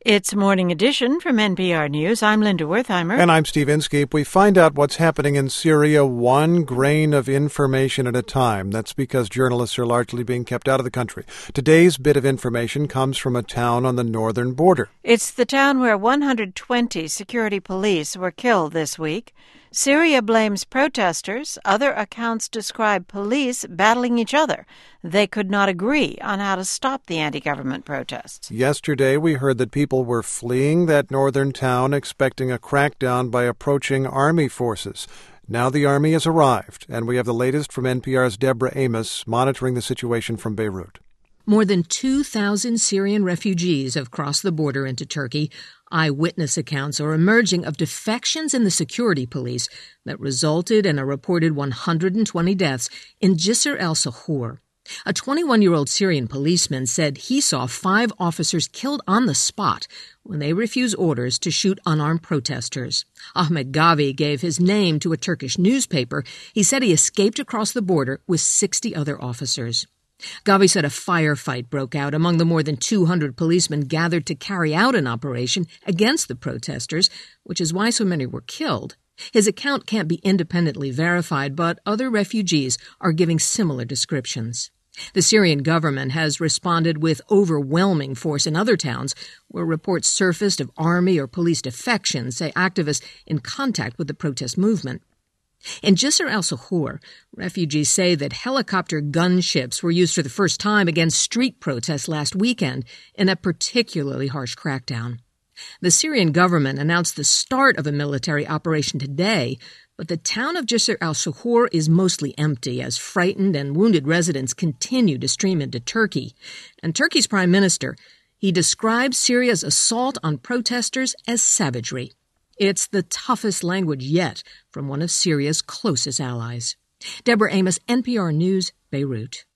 It's Morning Edition from NPR News. I'm Linda Wertheimer. And I'm Steve Inskeep. We find out what's happening in Syria one grain of information at a time. That's because journalists are largely being kept out of the country. Today's bit of information comes from a town on the northern border. It's the town where 120 security police were killed this week. Syria blames protesters. Other accounts describe police battling each other. They could not agree on how to stop the anti-government protests. Yesterday, we heard that people were fleeing that northern town, expecting a crackdown by approaching army forces. Now the army has arrived, and we have the latest from NPR's Deborah Amos monitoring the situation from Beirut. More than 2,000 Syrian refugees have crossed the border into Turkey. Eyewitness accounts are emerging of defections in the security police that resulted in a reported 120 deaths in Jisr al-Sahur. A 21-year-old Syrian policeman said he saw 5 officers killed on the spot when they refused orders to shoot unarmed protesters. Ahmet Gavi gave his name to a Turkish newspaper. He said he escaped across the border with 60 other officers. Gavi said a firefight broke out among the more than 200 policemen gathered to carry out an operation against the protesters, which is why so many were killed. His account can't be independently verified, but other refugees are giving similar descriptions. The Syrian government has responded with overwhelming force in other towns where reports surfaced of army or police defections, say activists in contact with the protest movement. In Jisr al-Sahur, refugees say that helicopter gunships were used for the first time against street protests last weekend in a particularly harsh crackdown. The Syrian government announced the start of a military operation today, but the town of Jisr al-Sahur is mostly empty as frightened and wounded residents continue to stream into Turkey. And Turkey's prime minister, he describes Syria's assault on protesters as savagery. It's the toughest language yet from one of Syria's closest allies. Deborah Amos, NPR News, Beirut.